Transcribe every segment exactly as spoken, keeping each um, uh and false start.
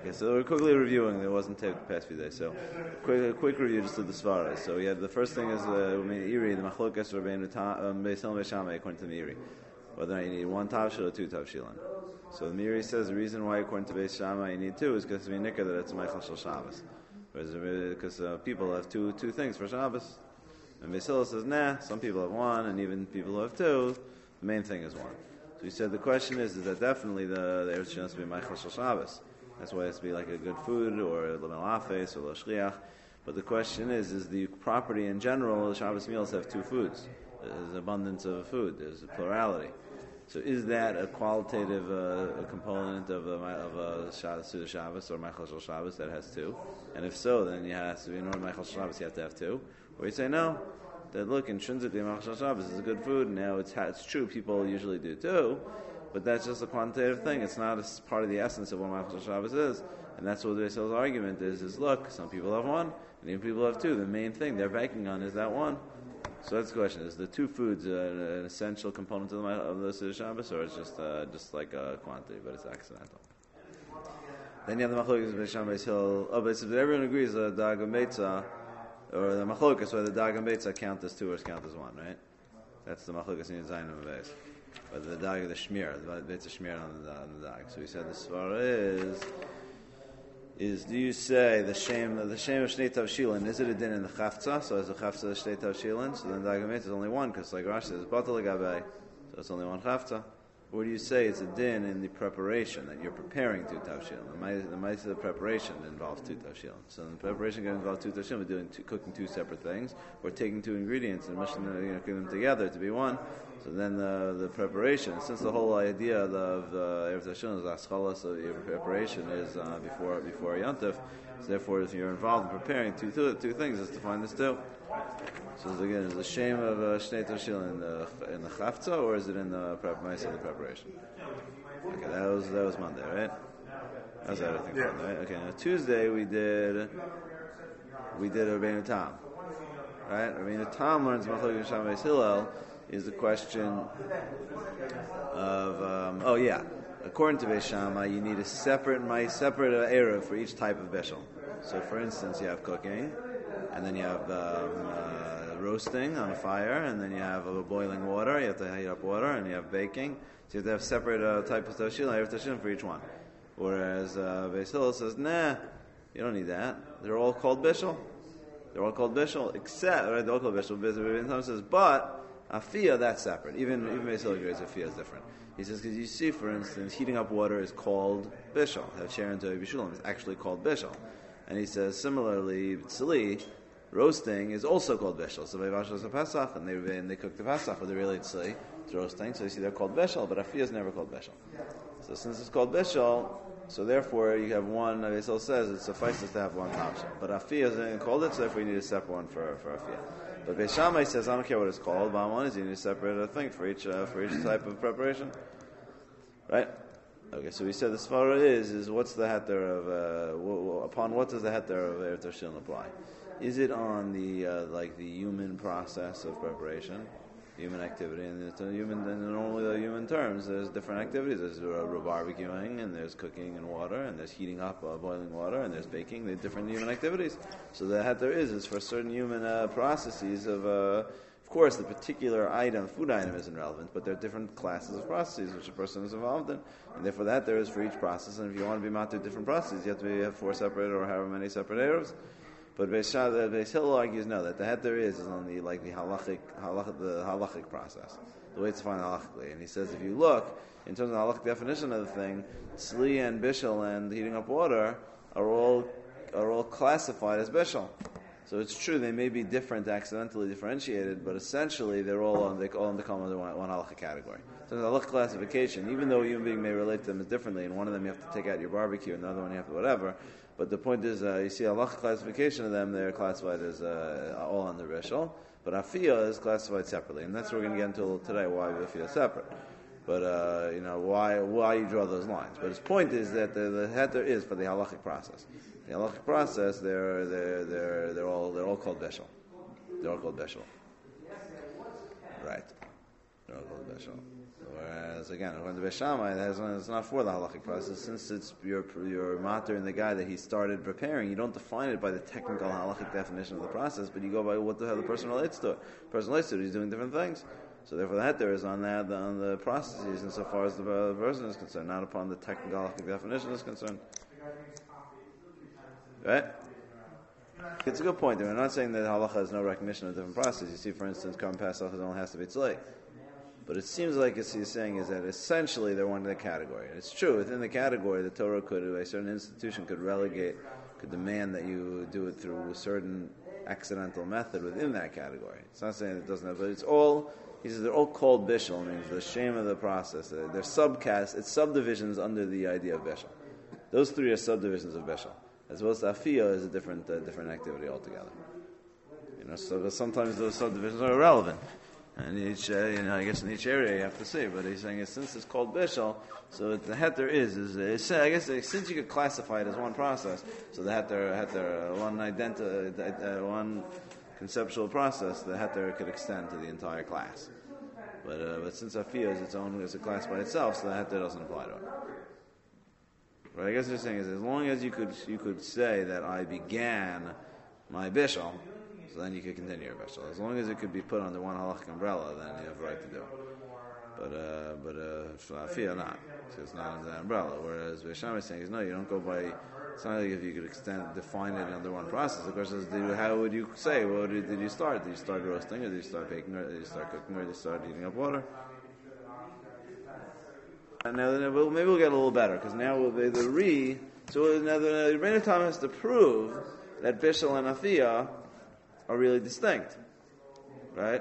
Okay, so we're quickly reviewing. There wasn't tape the past few days, so quick, quick review just of the Svara. So yeah, the first thing is uh, Iri, the Machlokas Rabbeinu Beis Hillel Beis Shammai according to the Iri, whether or not you need one tavshil or two tavshilan. So the Miri says the reason why according to Beis Shammai you need two is because we nikka that it's Meichel Shel Shabbos, because uh, people have two two things for Shabbos, and Beis Hillel says nah, some people have one, and even people who have two, the main thing is one. So he said the question is, is that definitely the the Eretz has to be Meichel Shel Shabbos. That's why it has to be like a good food or a lemel afes or lo shliach. But the question is, is the property in general, the Shabbos meals have two foods. There's abundance of food. There's a plurality. So is that a qualitative uh, a component of a, of a Suda Shabbos or Meichel Shel Shabbos that has two? And if so, then you have to, in order to Meichel Shel Shabbos, you have to have two. Or you say no, that look, intrinsically Meichel Shel Shabbos is a good food. Now it's it's true, people usually do too. But that's just a quantitative thing. It's not a part of the essence of what Meichel Shel Shabbos is. And that's what the Beis Hillel's argument is, is look, some people have one, and even people have two. The main thing they're banking on is that one. So that's the question. Is the two foods uh, an essential component of the, of the Suda Shabbos, or it's just uh, just like a quantity, but it's accidental? Then you have the Machlokas Beis Shammai Beis Hillel. Oh, but everyone agrees the Dag and Beitzah, or the Machlokas, where the Dag and Beitzah count as two or count as one, right? That's the Machlokas in Zayin and Beis. But the dag of the shmir, the it's a shmir on the, on the dag. So he said the svara is is do you say the shame the shame of shnei tavshilin, is it a din in the chavtza? So is the chavtza shnei tavshilin? So then dag is only one because like Rashi says batal gabe, so it's only one chavtza. Or do you say it's a din in the preparation that you're preparing two tavshilin? The mice of the preparation involves two tavshilin. So in the preparation can involve two tavshilin. We're doing two, cooking two separate things. We're taking two ingredients and mushing them, you know, putting them together to be one. So then the, the preparation, since the whole idea of Erev Tashilin is askalas of your preparation is uh, before before Yontif, so therefore if you're involved in preparing two two, two things, is to find this too. So again, is the shame of uh, Shnei Tashilin in the in the chavtza, or is it in the prep, of the preparation? Okay, that was that was Monday, right? That was everything. Yeah. Right? Okay, now Tuesday we did we did Rabbeinu Tam, right? Rabbeinu Tam learns Machlokas Beis Shammai Beis Hillel. Is the question of um, oh yeah, according to Beis Shammai, you need a separate my separate uh, eruv for each type of bishul. So, for instance, you have cooking, and then you have um, uh, roasting on a fire, and then you have uh, boiling water. You have to heat up water, and you have baking. So you have to have separate uh, type of tashil, eruv tashil for each one. Whereas uh, Beis Hillel says, nah, you don't need that. They're all called bishul. They're all called bishul, except right, they're all called bishul. Beis Hillel says, but afiyah, that's separate. Even even Beis Hillel agrees afiyah is different. He says because you see, for instance, heating up water is called bishul. Have sharon to bishulam is actually called bishul, and he says similarly, tzli, roasting is also called bishul. So vayvashos a Pesach, and they and they cook the Pesach, but they really tzli, it's roasting. So you see they're called bishul, but afiyah is never called bishul. So since it's called bishul, so therefore you have one. Beis Hillel says it suffices to have one tavshil, but afiyah isn't called it, so therefore you need a separate one for for afiyah. But Beis Shammai says, I don't care what it's called. Bottom line is you need a separate uh, thing for each uh, for each type of preparation, right? Okay, so we said the svara is is what's the heter of uh, w- w- upon what does the heter of Erev Tashilin apply? Is it on the uh, like the human process of preparation, human activity, and it's a human in normally the human terms? There's different activities. There's uh, barbecuing, and there's cooking and water, and there's heating up uh, boiling water, and there's baking. There's different human activities. So the heter is is for certain human uh, processes of. Uh, Of course, the particular item, food item, isn't relevant, but there are different classes of processes which a person is involved in, and therefore that there is for each process. And if you want to be matter different processes, you have to be, have four separate or however many separate eruvs. But Beis Hillel argues no, that the heter is is on the like the halachic, halachic the halachic process, the way it's defined halachically. And he says if you look in terms of the halachic definition of the thing, tzli and bishul and heating up water are all are all classified as bishul. So it's true they may be different, accidentally differentiated, but essentially they're all on they all come under one, one halacha category. So the halacha classification, even though a human being may relate to them as differently, and one of them you have to take out your barbecue, and the other one you have to whatever. But the point is, uh, you see halacha classification of them, they're classified as uh, all under bishul, but afiyah is classified separately, and that's what we're going to get into today. Why afiyah is separate? But uh, you know why why you draw those lines. But his point is that the, the heter is for the halachic process. The halachic process, they're they're they're they're all they're all called beshul. They're all called beshul. Right. They're all called beshul. Whereas again, according to Beis Shammai, it's not for the halachic process. Since it's your your mater and the guy that he started preparing, you don't define it by the technical halachic definition of the process, but you go by what the, how the person relates to it. The person relates to it, he's doing different things. So therefore, the heter is on that on the processes, insofar as the person is concerned, not upon the technical halachic definition is concerned. Right? It's a good point. We're not saying that halacha has no recognition of different processes. You see, for instance, Korban Pesach only has to be tzlei. But it seems like what he's saying is that essentially they're one in the category. And it's true, within the category, the Torah could, a certain institution could relegate, could demand that you do it through a certain accidental method within that category. It's not saying it doesn't have, but it's all, he says they're all called bishul, means the shame of the process. They're, they're subcasts, it's subdivisions under the idea of bishul. Those three are subdivisions of bishul. As well as afiyah is a different uh, different activity altogether. You know, so sometimes those subdivisions are irrelevant. And each, uh, you know, I guess in each area you have to see. But he's saying, since it's called bishul, so the heter is, is, is I guess since you could classify it as one process, so the heter, heter, uh, one identi- uh, one conceptual process, the heter could extend to the entire class. But uh, but since afiyah is its own as a class by itself, so the heter doesn't apply to it. What I guess you're saying is, as long as you could you could say that I began my bishul, so then you could continue your bishul. As long as it could be put under one halachic umbrella, then you have a right to do it. But uh, but uh, afiyah not, so it's not under that umbrella. Whereas Beis Shammai is saying is no, you don't go by. It's not like if you could extend define it under one process. The question is, did you, how would you say? Well, did, did you start? Did you start roasting, or did you start baking, or did you start cooking, or did you start heating up water? Now, maybe we'll get a little better, because now we'll be the re. So now the Rebbeinu Tam has to prove that bishul and afiyah are really distinct, right?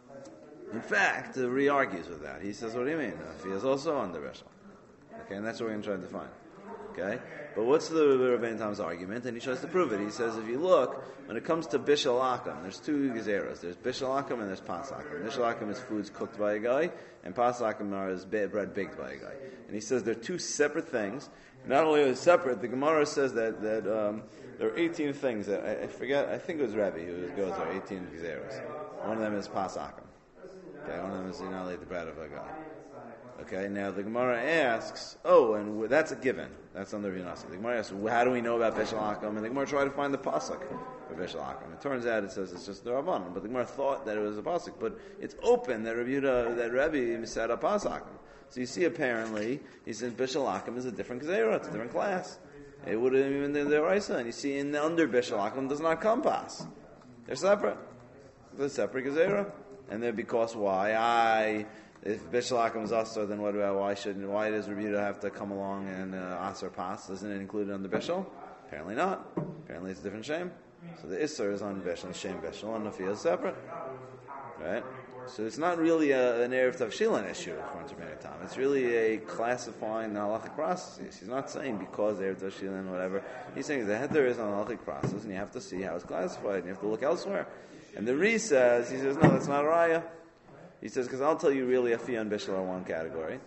In fact, the re argues with that. He says, "What do you mean? Afiyah is also under bishul." Okay, and that's what we're going to try to define. Okay, but what's the Rebbeinu Tam's argument? And he tries to prove it. He says, if you look, when it comes to bishul akum, there's two gezeras. There's bishul akum and there's pas akum. Bishul akum is foods cooked by a guy, and pas akum is bread baked by a guy. And he says they're two separate things. Not only are they separate, the Gemara says that that um, there are eighteen things that I, I forget. I think it was Rabbi who goes there. eighteen gezeras. One of them is pas akum. Okay, one of them is you're not allowed to bread of a guy. Okay, now the Gemara asks, oh, and that's a given. That's under Vinasi. The Gemara asks, well, how do we know about Bishul Akum? And the Gemara tried to find the pasuk for Bishul Akum. It turns out it says it's just the Rabbanon, but the Gemara thought that it was a pasuk. But it's open that Rabbi Yehuda, that Rabbi said a pas akum. So you see, apparently, he says Bishul Akum is a different gezerah, it's a different class. It would have even been the Raisa. And you see, in the under Bishul Akum does not come pas. They're separate. They're separate gezerah. And then because why? I... If Bishul Akum is Asr, then what about why shouldn't why does Rabbi Yehuda have to come along and uh, Asr Pas? Isn't it included on the Bishul? Apparently not. Apparently it's a different shame. So the Isser is on Bishul, Shem Bishul, and Nafiyah is separate. Right? So it's not really a, an Erev Tavshilin issue according to Rebbeinu Tam. It's really a classifying the halachic processes. He's not saying because Erev Tavshilin, whatever. He's saying the heter is on halachic process, and you have to see how it's classified, and you have to look elsewhere. And the Re says, he says, no, that's not a raya. He says, because I'll tell you really afiyah and bishul are one category.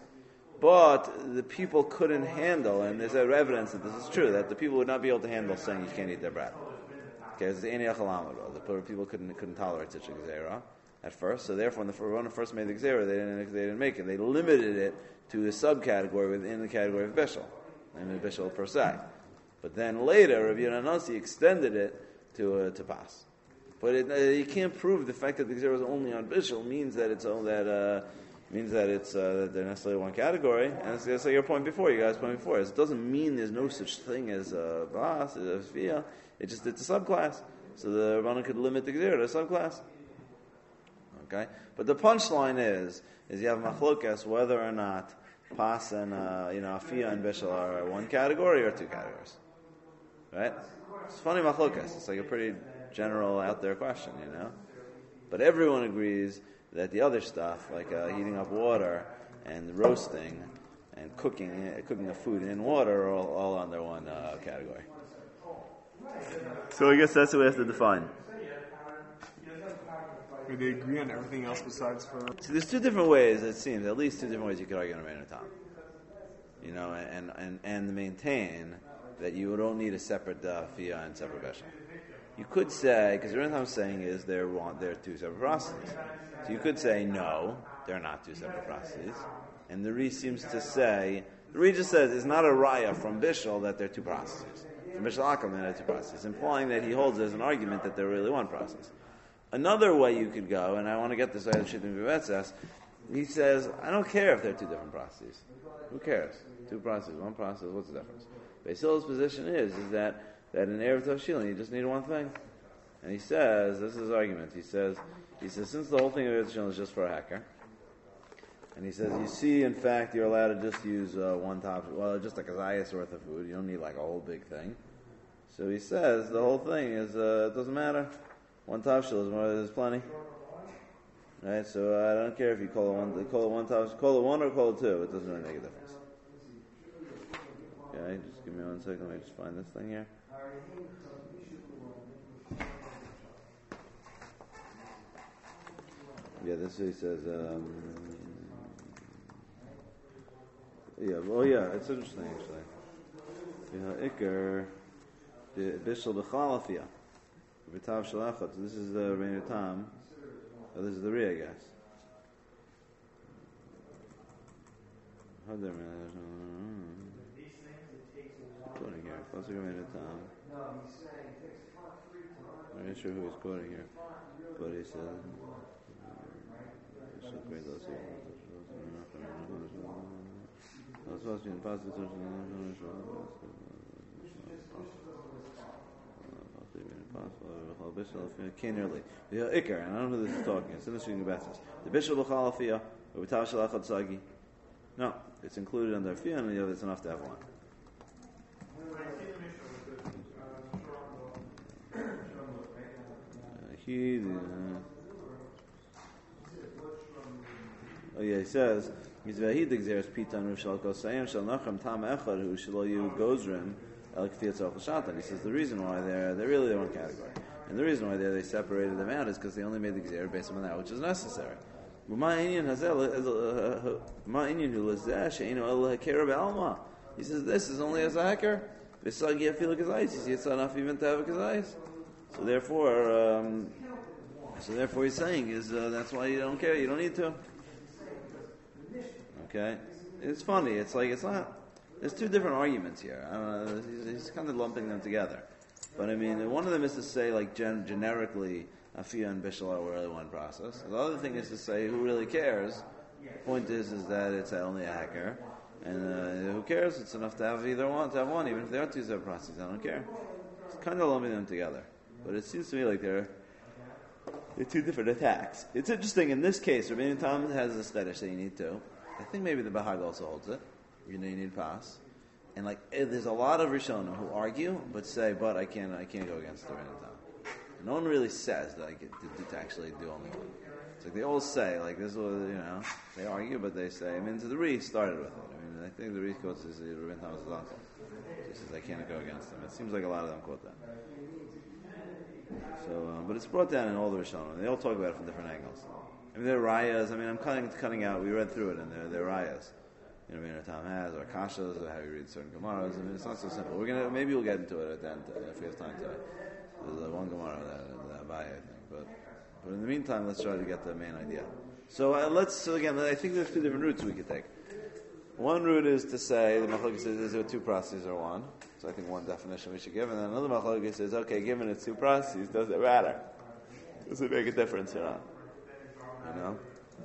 But the people couldn't handle, and there's evidence that this is true, that the people would not be able to handle saying you can't eat their bread. Okay, it's the Eniach Alamado. The people couldn't couldn't tolerate such a gezerah at first, so therefore when the when it first made the gezerah, they didn't, they didn't make it. They limited it to a subcategory within the category of bishul, and the bishul per se. But then later, Rabbi Yonasi extended it to uh, to pas. But it, uh, you can't prove the fact that the gezerah is only on bishul means that it's all that uh, means that it's uh, that they're necessarily one category. And it's, it's like your point before, you guys' point before. It doesn't mean there's no such thing as a bas, a fia. It just it's a subclass. So the Rabbanan could limit the gezerah to a subclass. Okay, but the punchline is is you have machlokas whether or not pas and uh, you know fia and bishul are one category or two categories. Right? It's funny machlokas. It's like a pretty general out there question, you know. But everyone agrees that the other stuff, like uh, heating up water and roasting and cooking, uh, cooking the food in water, are all, all under one uh, category. So I guess that's what we have to define. Do they agree on everything else besides for? So there's two different ways, it seems, at least two different ways you could argue on Rebbeinu Tam. You know, and and and maintain that you don't need a separate uh, fia and separate beshul. You could say, because what I'm saying is they're one, they're two separate processes. So you could say, no, they're not two separate processes. And the Ri seems to say, the Ri just says it's not a raya from Bishul that they're two processes. From Bishul Akum, they're two processes, implying that he holds as an argument that they're really one process. Another way you could go, and I want to get this out of Shittim Vivetzas, he says, I don't care if they're two different processes. Who cares? Two processes, one process, what's the difference? Beis Hillel's position is, is that, that in Erev Tavshilin, you just need one thing. And he says, this is his argument, he says, he says, since the whole thing of Erev Tavshilin is just for a hacker, and he says, you see, in fact, you're allowed to just use uh, one top, well, just like a zayas worth of food, you don't need like a whole big thing. So he says, the whole thing is, uh, it doesn't matter. One tavshil is more, there's plenty. Right, so uh, I don't care if you call it one, call it one tavshil, call it one or call it two, it doesn't really make a difference. Okay, just give me one second, let me just find this thing here. Yeah, this he says, um, yeah, well, yeah, it's interesting actually. Yeah, Iker, the Bishul B'chalafia, B'tav Shalachot. So this is the Reiner Tam. Oh, this is the Ri, I guess. How there, man? Quoting here. Closer to Reiner Tam. I'm not sure who he's quoting here, but he said. It's supposed to be in the past. The Iker, and I don't know who this is talking. It's in the Shing Betzes. The Bishul B'chalafia, or B'tav Shalachot Sagi. No, it's included under Fiyah, and it's enough to have one. He. Oh yeah, he says. He's vahid exeres pitan u'shal kosayim shal nacham tam echad who shalo yu gozrim el k'tiyat tzolch l'shatan. He says the reason why they're they're really one category, and the reason why they they separated them out is because they only made the gzer based on that which is necessary. He says this is only as a hacker. You see, it's not enough even to have a kazayis. So therefore, um, so therefore, he's saying is uh, that's why you don't care. You don't need to. Okay, it's funny. It's like it's not. There's two different arguments here. I don't know. He's, he's kind of lumping them together. But I mean, one of them is to say like gen- generically, Afiyah and Bishul are really one process. The other thing is to say who really cares. The point is, is that it's only a hacker, and uh, who cares? It's enough to have either one, to have one, even if they are two separate processes. I don't care. It's kind of lumping them together. But it seems to me like they're they're two different attacks. It's interesting in this case. Rabbeinu Tam has this fetish that you need to. I think maybe the Bahag also holds it. You know, you need pass, and like there's a lot of Rishonim who argue, but say, "But I can't, I can't go against the Rabbeinu Tam." No one really says that I get to, to actually do only one. It's like they all say, like this was, you know, they argue, but they say. I mean, the Ri started with it. I mean, I think the Ri quotes is Rabbeinu Tam's uncle. He says, "I can't go against them." It seems like a lot of them quote that. So, uh, but it's brought down in all the Rishonim. They all talk about it from different angles. I mean, they're rayas. I mean, I'm cutting cutting out. We read through it, and they're they're rayas. You know, Rabbeinu Tam has or kashas, or how you read certain gemaras. I mean, it's not so simple. We're gonna maybe we'll get into it at the end uh, if we have time today. There's uh, one gemara that that Abaye, I think, but but in the meantime, let's try to get the main idea. So uh, let's so again. I think there's two different routes we could take. One route is to say the machlokes says is there two processes or one. So I think one definition we should give, and then another machlokes says, okay, given it's two processes, does it matter? Does it make a difference or not? You know.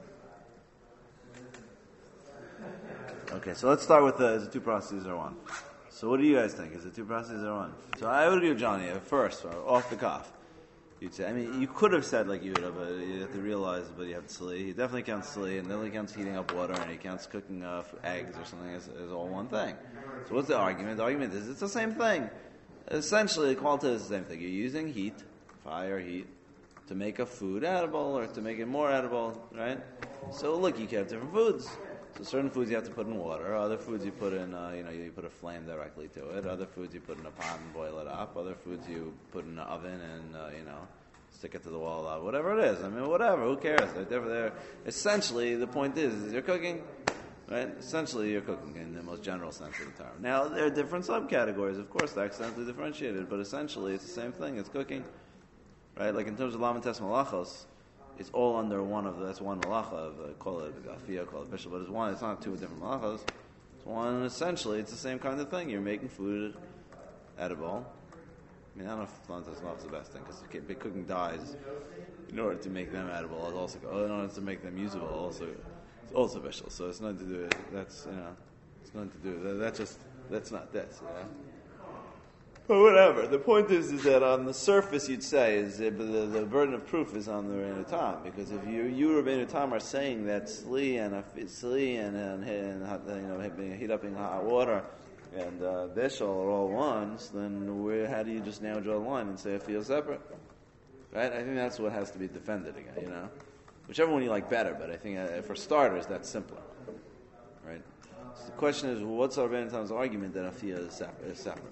Okay, so let's start with the is it two processes or one. So what do you guys think? Is it two processes or one? So I would agree with Johnny at first, off the cuff. You'd say, I mean, you could have said like Yehuda, but you have to realize, but you have Tzli. He definitely counts Tzli, and then he counts heating up water, and he counts cooking uh, eggs or something as, as all one thing. So what's the argument? The argument is it's the same thing. Essentially, the quality is the same thing. You're using heat, fire, heat, to make a food edible or to make it more edible, right? So look, you can have different foods. So certain foods you have to put in water. Other foods you put in, uh, you know, you put a flame directly to it. Other foods you put in a pot and boil it up. Other foods you put in an oven and, uh, you know, stick it to the wall. Uh, whatever it is. I mean, whatever. Who cares? They're, they're, essentially, the point is, is you're cooking, right? Essentially, you're cooking in the most general sense of the term. Now, there are different subcategories. Of course, they're accidentally differentiated, but essentially, it's the same thing. It's cooking, right? Like in terms of Lamentes Malachos, it's all under one of the, that's one malacha of uh, call it afiyah, call it bishul, but it's one. It's not two different malachas. It's one. Essentially, it's the same kind of thing. You're making food edible. I mean, I don't know if Lantas is the best thing because big cooking dyes in order to make them edible. It's also in order to make them usable. Also, it's also bishul. So it's nothing to do. That's you know, it's nothing to do. That, that's just that's not this. You know? But whatever. The point is, is that on the surface, you'd say is that the, the burden of proof is on the Rabbeinu Tam, because if you you Rabbeinu Tam are saying that sli and sli and and, and you know heat up in hot water and uh, bishul are all ones, then where, how do you just now draw a line and say it feels separate? Right? I think that's what has to be defended again. You know, whichever one you like better, but I think uh, for starters, that's simpler. Right? So the question is, what's our Rabbeinu Tam's argument that afiyah is separate? Is separate?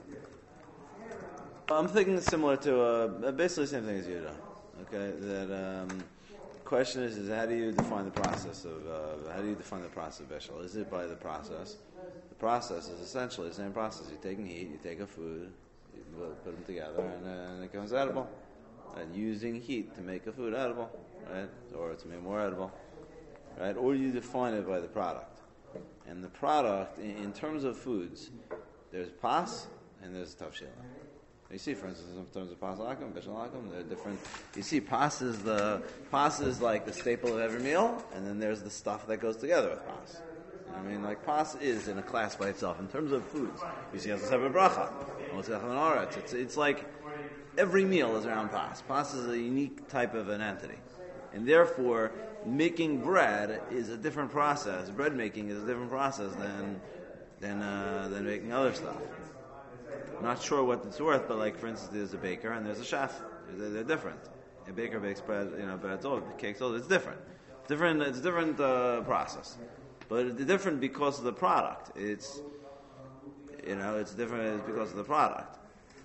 I'm thinking similar to uh, basically the same thing as you do. Okay, that um, the question is is how do you define the process of uh, how do you define the process of bishul? Is it by the process? The process is essentially the same process. You're taking heat, you take a food, you put them together, and, uh, and it becomes edible. And using heat to make a food edible, right, or to make more edible, right, or you define it by the product. And the product, in, in terms of foods, there's pas and there's tavshila. You see, for instance, in terms of pas lakum, bishul lakum, they're different. You see, pas is the pas is like the staple of every meal, and then there's the stuff that goes together with pas. You know what I mean, like pas is in a class by itself. In terms of foods, you see, it has a separate bracha. It's, it's like every meal is around pas. Pas is a unique type of an entity, and therefore, making bread is a different process. Bread making is a different process than than uh, than making other stuff. I'm not sure what it's worth, but like for instance, there's a baker and there's a chef. They're, they're different. A baker bakes bread, you know, bread's over, cakes over. It's different. Different. It's a different uh, process, but it's different because of the product. It's, you know, it's different because of the product.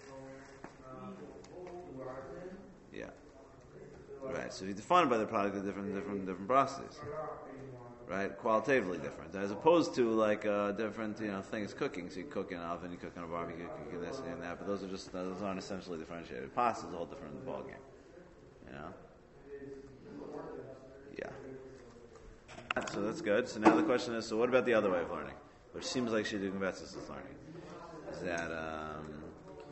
Yeah. Right. So if you define it by the product, they're different, different, different processes. Right, qualitatively different, as opposed to like uh, different, you know, things cooking. So you cook in an oven, you cook on a barbecue, you cook in this and that. But those are just those aren't essentially differentiated. Pasta is a whole different ballgame, you know. Yeah. So that's good. So now the question is: so what about the other way of learning, which seems like Shidduch Vetzis is learning? Is that um,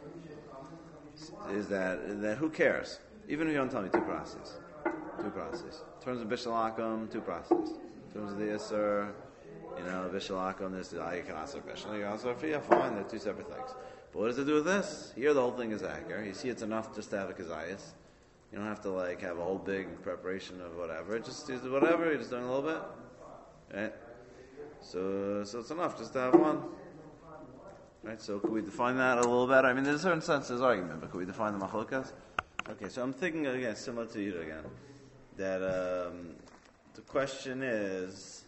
is that that who cares? Even if you don't tell me two processes, two processes. In terms of bishul lakum, two processes. In terms of the Isser, you know, bishul lakum, there's the I can also bishul, you can also afiyah, fine, they're two separate things. But what does it do with this? Here the whole thing is acker. You see it's enough just to have a kazayas. You don't have to like have a whole big preparation of whatever. Just use whatever, you're just doing a little bit. Right? So so it's enough just to have one. Right? So could we define that a little better? I mean there's a certain sense there's argument, but could we define the machlokas? Okay, so I'm thinking again, similar to you again, that um the question is,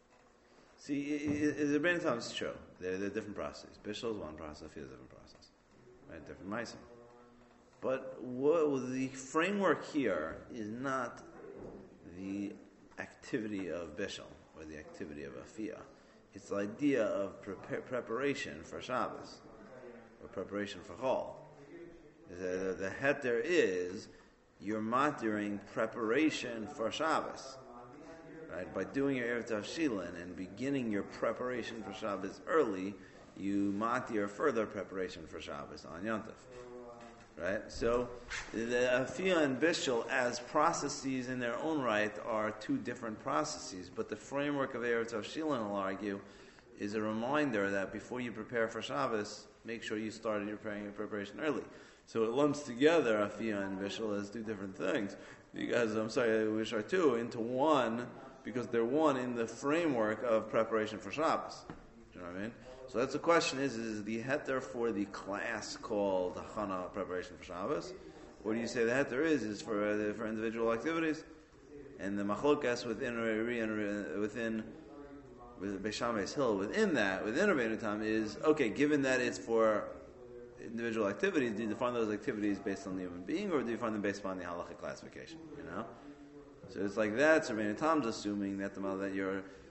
see, the Rabbeinu Tam is true. They're, they're different processes. Bishul is one process, afiyah is a different process. Right? Different ma'asim. But what, the framework here is not the activity of bishul or the activity of afiyah. It's the idea of pre- preparation for Shabbos or preparation for Chol. The, the heter is you're matering preparation for Shabbos. Right? By doing your Erev Tavshilin and beginning your preparation for Shabbos early, you matir further preparation for Shabbos on Yom Tov. Right? So, the Afiyah and Bishul as processes in their own right are two different processes, but the framework of Erev Tavshilin, I'll argue, is a reminder that before you prepare for Shabbos, make sure you started your preparing your preparation early. So it lumps together Afiyah and Bishul as two different things. Because, I'm sorry, which are two, into one, because they're one in the framework of preparation for Shabbos. Do you know what I mean? So that's the question: is is the heter for the class called Chana preparation for Shabbos, or do you say the heter is is for uh, for individual activities? And the machlokas within within with Beis Shammai's hill within that within Rabbeinu Tam is okay. Given that it's for individual activities, do you define those activities based on the human being, or do you define them based on the halachic classification? You know. So it's like that. So Rabbeinu Tam's assuming that the that you're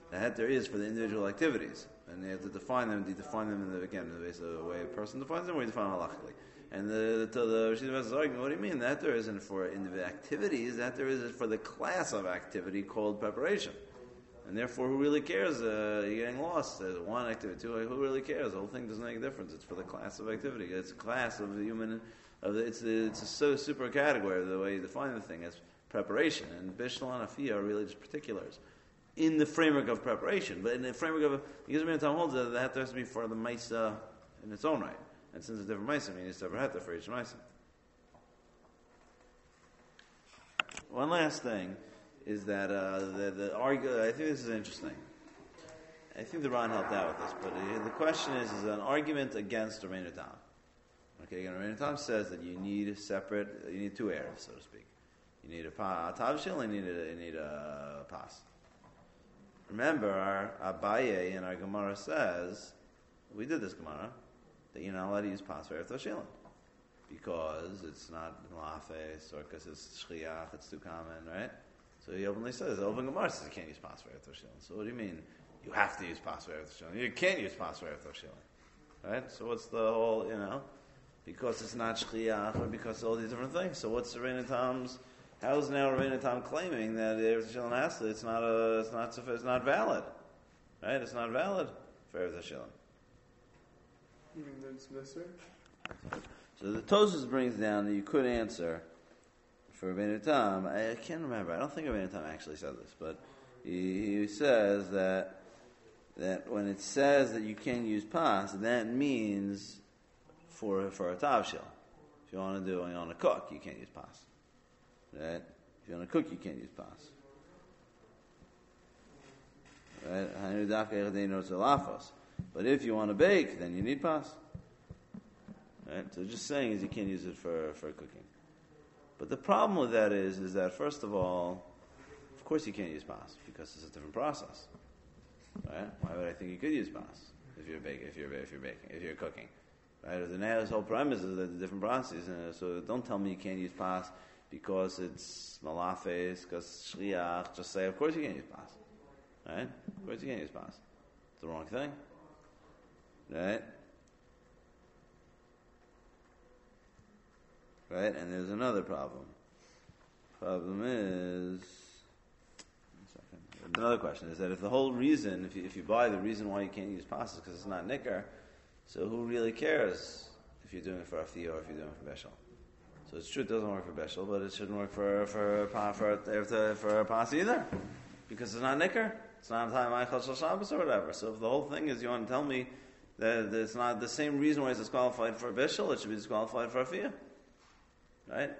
The heter is for the individual activities, and you have to define them. You define them in the again in the base of the way a person defines them, or you define them halachically. And the the, the Rosh Hashanah is arguing, what do you mean? The heter isn't for individual activities. The heter is for the class of activity called preparation. And therefore, who really cares? Uh, you're getting lost. There's one activity, two. Who really cares? The whole thing doesn't make a difference. It's for the class of activity. It's a class of the human. Of the, it's the, it's a so super category of the way you define the thing as preparation. And bishul and afiyah are really just particulars in the framework of preparation. But in the framework of because Rabbeinu Tam holds that that has to be for the ma'isa in its own right. And since it's different ma'isa, I mean, it's separate heter for each ma'isa. One last thing. Is that uh, the, the argue? I think this is interesting. I think the Ran helped out with this, but uh, the question is: is an argument against Rabbeinu Tam? Okay, again, Rabbeinu Tam says that you need a separate, you need two erevs, so to speak. You need a pa, tavshil, and you need a, you need a pas. Remember, our Abaye in our Gemara says we did this Gemara that you're not allowed to use pas for erev tavshilin because it's not malafes or because it's shchiach, it's too common, right? So he openly says, the open Gemara says you can't use pas for erev tavshilin. So what do you mean? You have to use pas for erev tavshilin. You can't use pas for erev tavshilin. Right? So what's the whole, you know, because it's not shchiach or because of all these different things. So what's Rabbeinu Tam's, how is now Rabbeinu Tam claiming that erev tavshilin has to, it's not a, it's not, it's not valid. Right? It's not valid for erev tavshilin. You mean that it's necessary? So the Tosfos brings down that you could answer for Rabbeinu Tam, I can't remember. I don't think Rabbeinu Tam actually said this, but he, he says that that when it says that you can use pas, that means for for a tavshil. If you want to do, you want to cook, you can't use pas. Right? If you want to cook, you can't use pas. Right? But if you want to bake, then you need pas. Right? So just saying is you can't use it for for cooking. But the problem with that is, is that first of all, of course you can't use pas because it's a different process, right? Why would I think you could use pas if you're baking, if you're if you're baking, if you're cooking, right? The Nail's whole premise is that the different processes. Uh, so don't tell me you can't use pas because it's malafes, because shliach. Just say, of course you can't use pas, right? Of course you can't use pas. It's the wrong thing, right? Right, and there's another problem. Problem is, another question is that if the whole reason, if you, if you buy the reason why you can't use pas is because it's not nicker, so who really cares if you're doing it for afiyah or if you're doing it for beshel? So it's true it doesn't work for beshel, but it shouldn't work for for for for, for pas either, because it's not nicker. It's not time Eichel Shal Shabbos or whatever. So if the whole thing is you want to tell me that it's not the same reason why it's disqualified for beshel, it should be disqualified for afiyah. Right?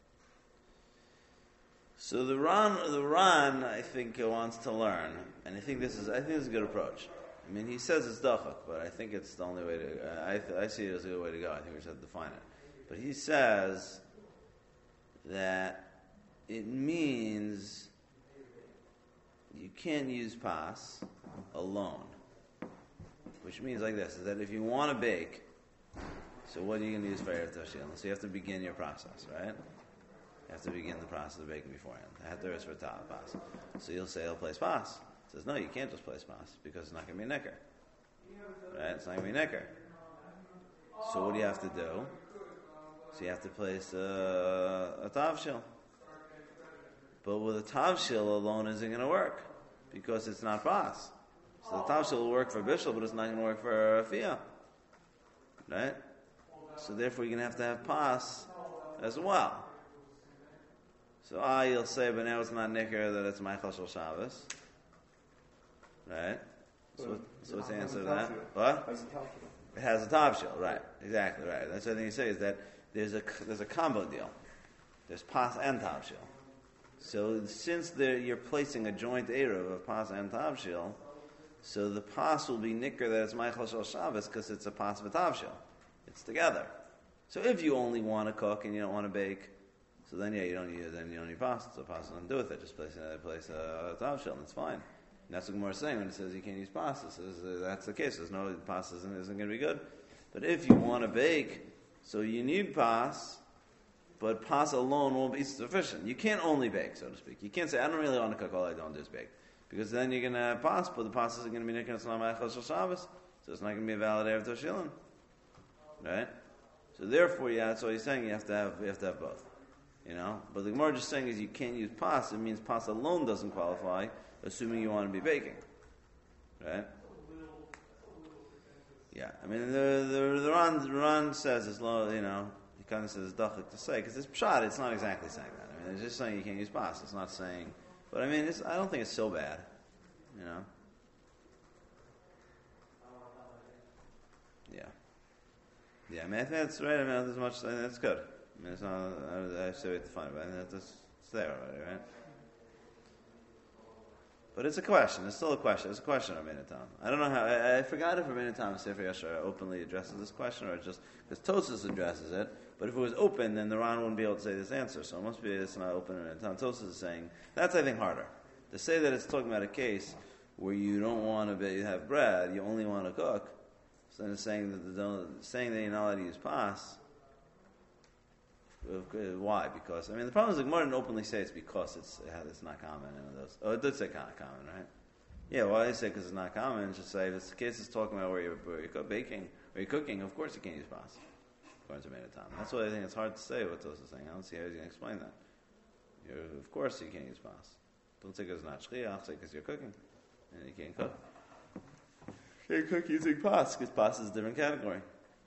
So the Ran, the Ran, I think, wants to learn, and I think this is, I think this is a good approach. I mean, he says it's dachak, but I think it's the only way to. Uh, I, th- I see it as a good way to go. I think we should define it. But he says that it means you can't use pas alone, which means like this: is that if you want to bake. So what are you going to use for erev tavshilin? So you have to begin your process, right? You have to begin the process of baking beforehand. The heter is for tav pas. So you'll say, "I'll place pas." He says, "No, you can't just place pas because it's not going to be nicker, right? It's not going to be nicker." So what do you have to do? So you have to place a, a tavshil. But with a tavshil alone isn't going to work because it's not pas. So the tavshil will work for bishul, but it's not going to work for afiyah, right? So therefore, you're going to have to have pas as well. So ah, you'll say, but now it's not nicker that it's Eichel Shal Shabbos, right? So, so what's the answer to that? What? It has a tavshil, right? Exactly right. That's what I think you say is that there's a there's a combo deal. There's pas and tavshil. So since there, you're placing a joint eruv of pas and tavshil, so the pas will be nicker that it's Eichel Shal Shabbos because it's a pas v'tavshil. It's together. So if you only want to cook and you don't want to bake, so then yeah, you don't use then you don't need pasta. So pasta doesn't do with it. Just place a place a tavshil and it's fine. And that's what Gemara is saying when it says you can't use pasta. So that's the case. There's no pasta isn't, isn't going to be good. But if you want to bake, so you need pas, but pas alone won't be sufficient. You can't only bake, so to speak. You can't say I don't really want to cook. All I don't do is bake. because then you're going to have pas, but the pas isn't going to be nikan salam echad shel Shabbos, so it's not going to be a valid erev toshilin, right? So therefore, yeah, that's what he's saying. You have to have you have to have both, you know. But the Gemara just saying is you can't use pas. It means pas alone doesn't qualify, assuming you want to be baking, right? Yeah, I mean the the the Ran, the Ran says it's low, you know. He kind of says dachik to say because it's pshat. It's not exactly saying that. I mean, it's just saying you can't use pas. It's not saying, but I mean, it's, I don't think it's so bad, you know. Yeah. Yeah, I mean, I think that's right. I mean, there's much. I mean, that's good. I mean, it's not. I, I say we have to find it, but I mean, that's, it's there already, right? But it's a question. It's still a question. It's a question of Rabbeinu Tam. I don't know how. I, I forgot if Rabbeinu Tam Sefer Yashar openly addresses this question or just because Tosas addresses it. But if it was open, then the Ran wouldn't be able to say this answer. So it must be it's not open. And Tam Tosas is saying that's I think harder to say that it's talking about a case where you don't want to be, have bread, you only want to cook. So then it's saying that the, saying that you're not allowed to use pas. Why? Because I mean the problem is the Gemara didn't openly say it's because it's it's not common. And those, oh, it did say kind of common, right? Yeah. Why well, they say because it's not common? It should say if it's the case it's talking about where you're, where you're baking or you're cooking. Of course you can't use pas. According to Rabbeinu Tam. That's why I think it's hard to say what those are saying. I don't see how he's going to explain that. You're, of course you can't use pas. Don't say because it's not shchiach. Say because you're cooking and you can't cook. You can't cook using pas because pas is a different category.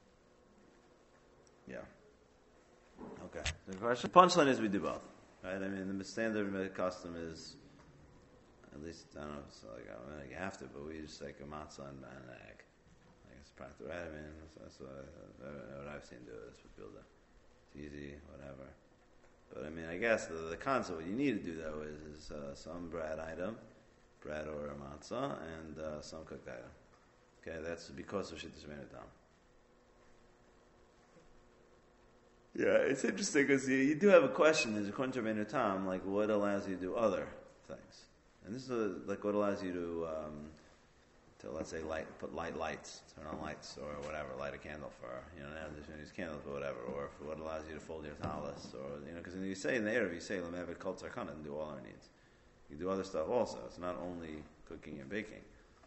Yeah. Okay. The question, punchline is we do both, right? I mean, the standard custom is, at least I don't know. If it's like I mean, like you have to, but we just like a matzah and an egg. Like it's practical, right? I mean, that's, that's what, I, what I've seen do. That's what people do. It's easy, whatever. But I mean, I guess the, the concept what you need to do though is, is uh, some bread item, bread or a matzah, and uh, some cooked item. Okay, that's because of Shittas Rabbeinu Tam. Yeah, it's interesting because you, you do have a question. There's a question to Rabbeinu Tam, like what allows you to do other things, and this is a, like what allows you to, um, to let's say light, put light lights, turn on lights or whatever, light a candle for you know now there's use candles or whatever, or for what allows you to fold your talis, or you know because you say in the Erev you say Lamevet Kol Tzarkana and do all our needs. You do other stuff also. It's not only cooking and baking.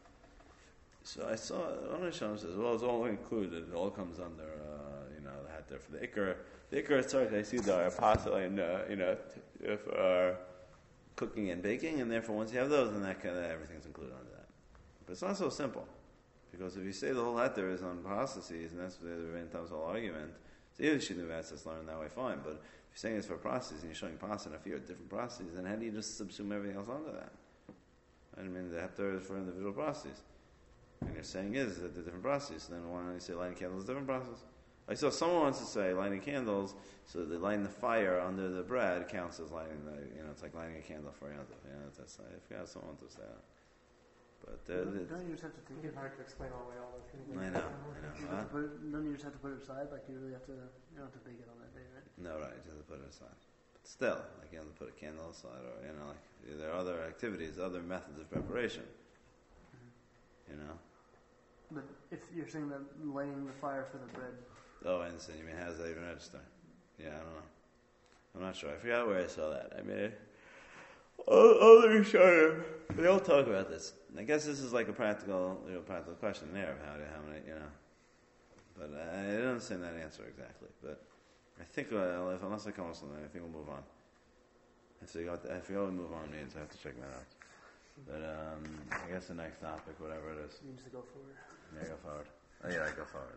So I saw one of the Shem says, well, it's all included. It all comes under, uh, you know, the hat there for the Iker. The Iker Tzarek, I see the apostle and, uh, you know, if uh, cooking and baking, and therefore once you have those, then that kind of everything's included under that. But it's not so simple, because if you say the whole hat there is on processes, and that's the Rabbeinu Tam's whole argument, so either she knew that's learned that way, fine. But if you're saying it's for processes and you're showing pas and a few different processes, then how do you just subsume everything else onto that? I mean, the hat there is for individual processes. And your saying is that the different processes. Then why don't you say lighting candles is a different process? I saw someone wants to say lighting candles, so the lighting the fire under the bread counts as lighting the, you know, it's like lighting a candle for Yom Tov. You know, that's, I forgot someone to say that. But uh, don't, don't you just have to take it hard to explain all the way all those things? I know, I know. You Huh? put it, don't you just have to put it aside? Like you really have to, you don't have to bake it on that day, right? No, right. You just have to put it aside. But still, like you have to put a candle aside, or you know, like there are other activities, other methods of preparation. Mm-hmm. You know. But if you're saying that lighting the fire for the bread. Oh, I understand. You mean how does that even register? Yeah, I don't know. I'm not sure. I forgot where I saw that. I mean, other sure they all talk about this. I guess this is like a practical, you know, practical question there of how to, how many, you know. But I don't understand that answer exactly. But I think uh, if, unless I come up with something, I think we'll move on. I forgot. I forgot what move on means. I have to check that out. But um, I guess the next topic, whatever it is. You need to go forward. Yeah, go forward. Oh yeah, I go forward.